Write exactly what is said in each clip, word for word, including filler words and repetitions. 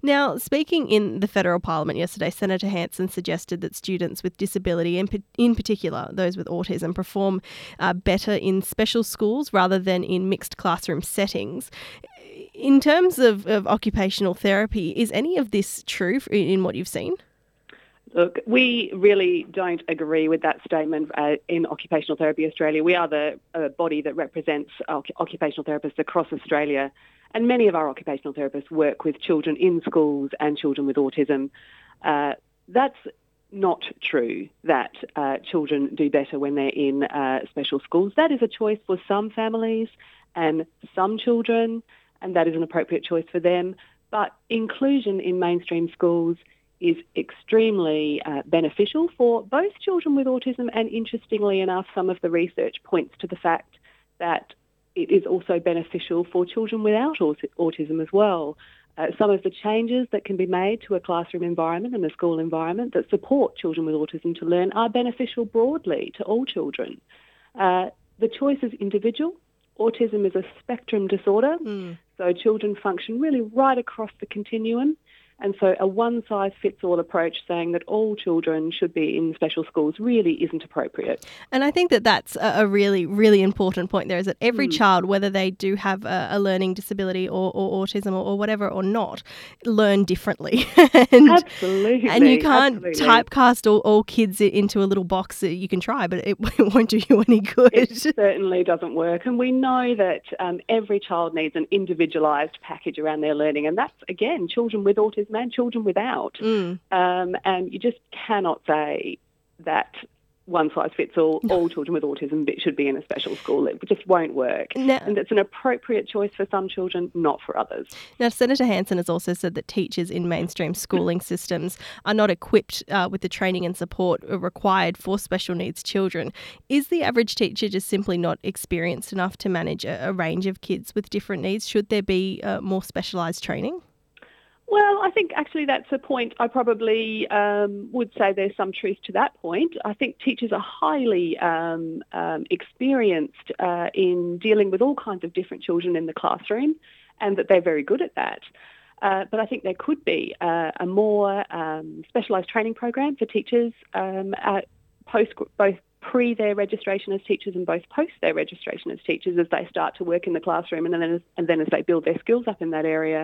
Now, speaking in the federal parliament yesterday, Senator Hanson suggested that students with disability, in, in particular those with autism, perform uh, better in special schools rather than in mixed classroom settings. In terms of, of occupational therapy, is any of this true in, in what you've seen? Look, we really don't agree with that statement uh, in Occupational Therapy Australia. We are the uh, body that represents uh, occupational therapists across Australia, and many of our occupational therapists work with children in schools and children with autism. Uh, that's not true that uh, children do better when they're in uh, special schools. That is a choice for some families and some children, and that is an appropriate choice for them. But inclusion in mainstream schools is extremely uh, beneficial for both children with autism, and interestingly enough, some of the research points to the fact that it is also beneficial for children without autism as well. Uh, some of the changes that can be made to a classroom environment and a school environment that support children with autism to learn are beneficial broadly to all children. Uh, the choice is individual. Autism is a spectrum disorder, mm. so children function really right across the continuum. And so a one-size-fits-all approach saying that all children should be in special schools really isn't appropriate. And I think that that's a really, really important point there, is that every mm. child, whether they do have a, a learning disability or, or autism or, or whatever or not, learn differently. and, absolutely. And you can't absolutely. typecast all, all kids into a little box that you can try, but it, it won't do you any good. It certainly doesn't work. And we know that um, every child needs an individualised package around their learning. And that's, again, children with autism and children without. Mm. Um, and you just cannot say that one size fits all, all children with autism should be in a special school. It just won't work. Now, and it's an appropriate choice for some children, not for others. Now, Senator Hanson has also said that teachers in mainstream schooling systems are not equipped uh, with the training and support required for special needs children. Is the average teacher just simply not experienced enough to manage a, a range of kids with different needs? Should there be uh, more specialised training? Well, I think actually that's a point I probably um, would say there's some truth to that point. I think teachers are highly um, um, experienced uh, in dealing with all kinds of different children in the classroom, and that they're very good at that. Uh, but I think there could be uh, a more um, specialised training program for teachers um, at post both pre their registration as teachers and both post their registration as teachers, as they start to work in the classroom, and then as, and then as they build their skills up in that area.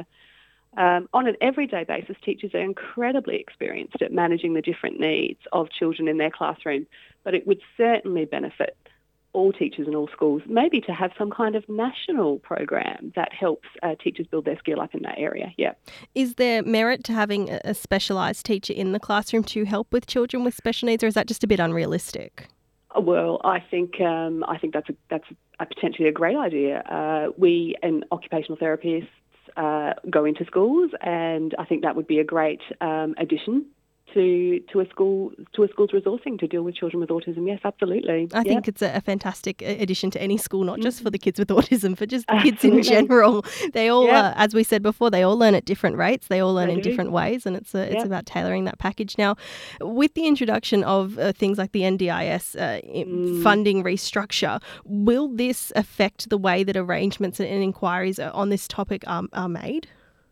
Um, on an everyday basis, teachers are incredibly experienced at managing the different needs of children in their classroom, but it would certainly benefit all teachers in all schools, maybe to have some kind of national program that helps uh, teachers build their skill up in that area. Yeah. Is there merit to having a specialised teacher in the classroom to help with children with special needs, or is that just a bit unrealistic? Well, I think um, I think that's a, that's a potentially a great idea. Uh, we and occupational therapists Uh, go into schools, and I think that would be a great um, addition to to a school to a school's resourcing to deal with children with autism. Yes, absolutely. I yeah. think it's a, a fantastic addition to any school, not just for the kids with autism, for just the kids in general. They all, yeah. uh, as we said before, they all learn at different rates. They all learn they in do. different ways, and it's a, it's yeah. about tailoring that package. Now, with the introduction of uh, things like the N D I S uh, mm. funding restructure, will this affect the way that arrangements and inquiries on this topic are, are made?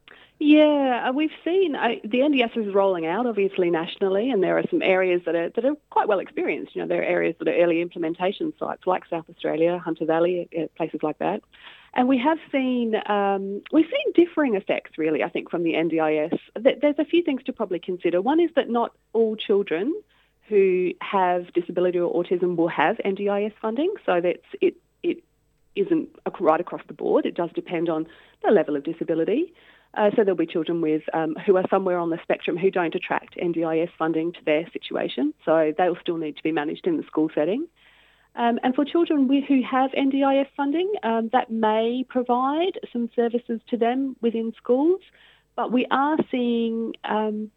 Yeah, we've seen uh, the N D I S is rolling out, obviously, nationally, and there are some areas that are that are quite well experienced. You know, there are areas that are early implementation sites like South Australia, Hunter Valley, uh, places like that. And we have seen um, we've seen differing effects, really, I think, from the N D I S. There's a few things to probably consider. One is that not all children who have disability or autism will have N D I S funding, so that's it. It isn't right across the board. It does depend on the level of disability. Uh, so there'll be children with um, who are somewhere on the spectrum who don't attract N D I S funding to their situation, so they'll still need to be managed in the school setting. Um, and for children with, who have N D I S funding, um, that may provide some services to them within schools, but we are seeing um,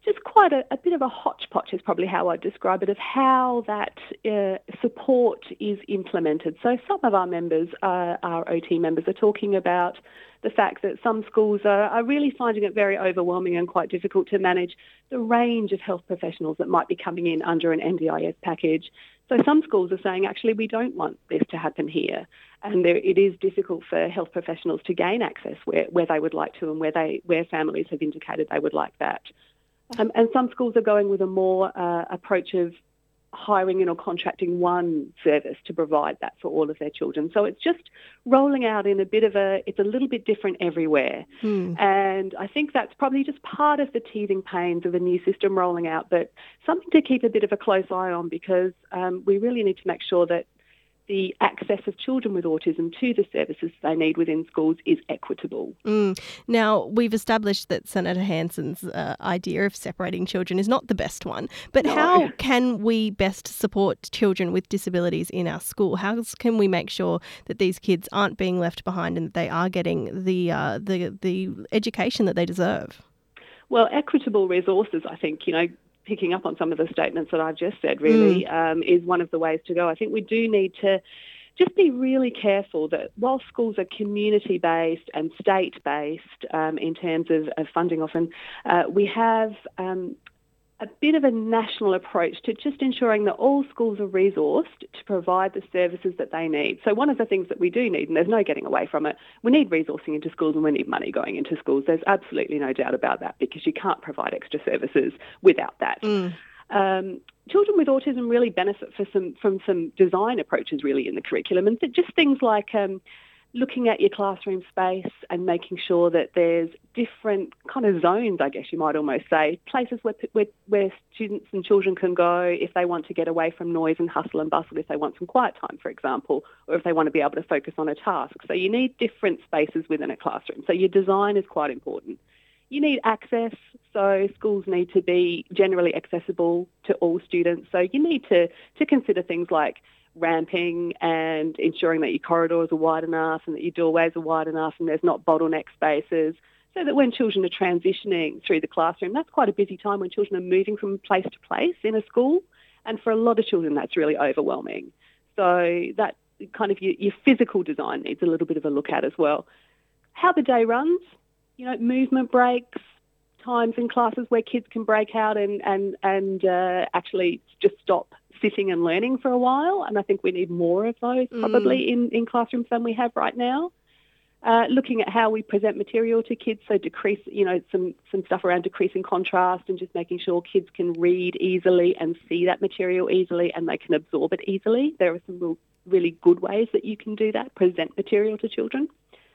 just quite a, a bit of a hodgepodge is probably how I'd describe it, of how that uh, support is implemented. So some of our members, uh, our O T members, are talking about the fact that some schools are, are really finding it very overwhelming and quite difficult to manage the range of health professionals that might be coming in under an N D I S package. So some schools are saying, actually, we don't want this to happen here. And there, it is difficult for health professionals to gain access where, where they would like to and where they where families have indicated they would like that. Um, and some schools are going with a more uh, approach of hiring in or contracting one service to provide that for all of their children. So it's just rolling out in a bit of a, it's a little bit different everywhere. Hmm. And I think that's probably just part of the teething pains of a new system rolling out, but something to keep a bit of a close eye on, because um, we really need to make sure that the access of children with autism to the services they need within schools is equitable. Mm. Now, we've established that Senator Hanson's uh, idea of separating children is not the best one, but no. How can we best support children with disabilities in our school? How can we make sure that these kids aren't being left behind and that they are getting the uh, the the education that they deserve? Well, equitable resources, I think, you know, picking up on some of the statements that I've just said, really, mm. um, is one of the ways to go. I think we do need to just be really careful that while schools are community-based and state-based um, in terms of, of funding often, uh, we have um, a bit of a national approach to just ensuring that all schools are resourced to provide the services that they need. So one of the things that we do need, and there's no getting away from it, we need resourcing into schools and we need money going into schools. There's absolutely no doubt about that, because you can't provide extra services without that. Mm. Um, children with autism really benefit for some, from some design approaches really in the curriculum, and th- just things like um, looking at your classroom space and making sure that there's different kind of zones, I guess you might almost say, places where, where where students and children can go if they want to get away from noise and hustle and bustle, if they want some quiet time, for example, or if they want to be able to focus on a task. So you need different spaces within a classroom. So your design is quite important. You need access, so schools need to be generally accessible to all students. So you need to, to consider things like ramping and ensuring that your corridors are wide enough and that your doorways are wide enough and there's not bottleneck spaces, so that when children are transitioning through the classroom, that's quite a busy time when children are moving from place to place in a school, and for a lot of children that's really overwhelming. So that kind of your, your physical design needs a little bit of a look at as well. How the day runs, you know, movement breaks, times in classes where kids can break out and, and, and uh, actually just stop sitting and learning for a while, and I think we need more of those probably mm. in, in classrooms than we have right now. Uh, looking at how we present material to kids, so decrease, you know, some, some stuff around decreasing contrast and just making sure kids can read easily and see that material easily and they can absorb it easily. There are some real, really good ways that you can do that, present material to children.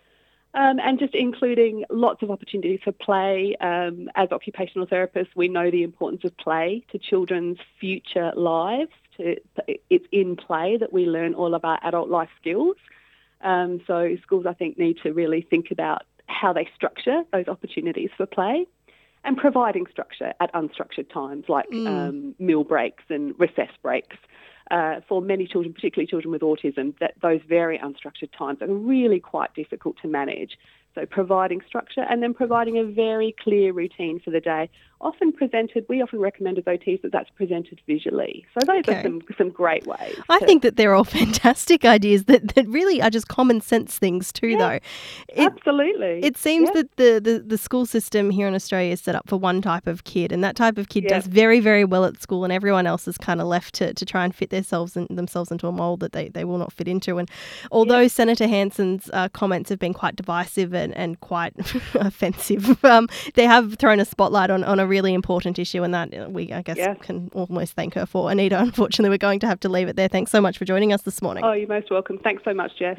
Um, and just including lots of opportunities for play. Um, as occupational therapists, we know the importance of play to children's future lives. To, it's in play that we learn all of our adult life skills. Um, so schools, I think, need to really think about how they structure those opportunities for play and providing structure at unstructured times like mm. um, meal breaks and recess breaks. Uh, for many children, particularly children with autism, that those very unstructured times are really quite difficult to manage. So providing structure and then providing a very clear routine for the day, often presented, we often recommend as O Ts that that's presented visually. So those okay. are some, some great ways. I to... think that they're all fantastic ideas that, that really are just common sense things too, yeah, though. It, absolutely. It seems yeah. that the, the, the school system here in Australia is set up for one type of kid, and that type of kid yeah. does very, very well at school, and everyone else is kind of left to, to try and fit themselves, in, themselves into a mould that they, they will not fit into. And although yeah. Senator Hanson's uh, comments have been quite divisive and, and quite offensive, um, they have thrown a spotlight on, on a really important issue, and that we, I guess, yeah. can almost thank her for. Anita, unfortunately, we're going to have to leave it there. Thanks so much for joining us this morning. Oh, you're most welcome. Thanks so much, Jess.